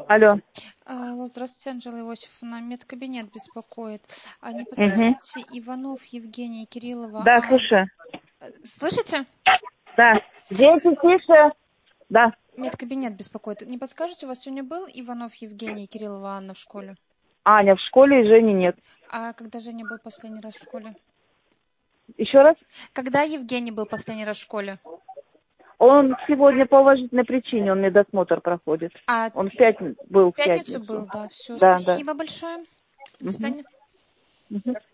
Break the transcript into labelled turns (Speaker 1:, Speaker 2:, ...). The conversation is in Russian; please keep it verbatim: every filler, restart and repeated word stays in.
Speaker 1: Алло.
Speaker 2: Алло, здравствуйте, Анжела Иосифовна. Медкабинет беспокоит. А не
Speaker 1: Угу.
Speaker 2: подскажете, Иванов Евгений Кириллова...
Speaker 1: Да,
Speaker 2: А...
Speaker 1: слушаю.
Speaker 2: Слышите?
Speaker 1: Да. Дети, тише. Да.
Speaker 2: Медкабинет беспокоит. Не подскажете, у вас сегодня был Иванов Евгений и Кириллова Анна в школе?
Speaker 1: Аня в школе и Жени нет.
Speaker 2: А когда Женя был последний раз в школе?
Speaker 1: Еще раз?
Speaker 2: Когда Евгений был последний раз в школе?
Speaker 1: Он сегодня по уважительной причине, он медосмотр проходит.
Speaker 2: А
Speaker 1: Он в пятницу был
Speaker 2: в
Speaker 1: в
Speaker 2: пятницу
Speaker 1: пятницу.
Speaker 2: был, да. Все,
Speaker 1: Да, да.
Speaker 2: спасибо большое. До
Speaker 1: Угу.
Speaker 2: свидания.
Speaker 1: Угу.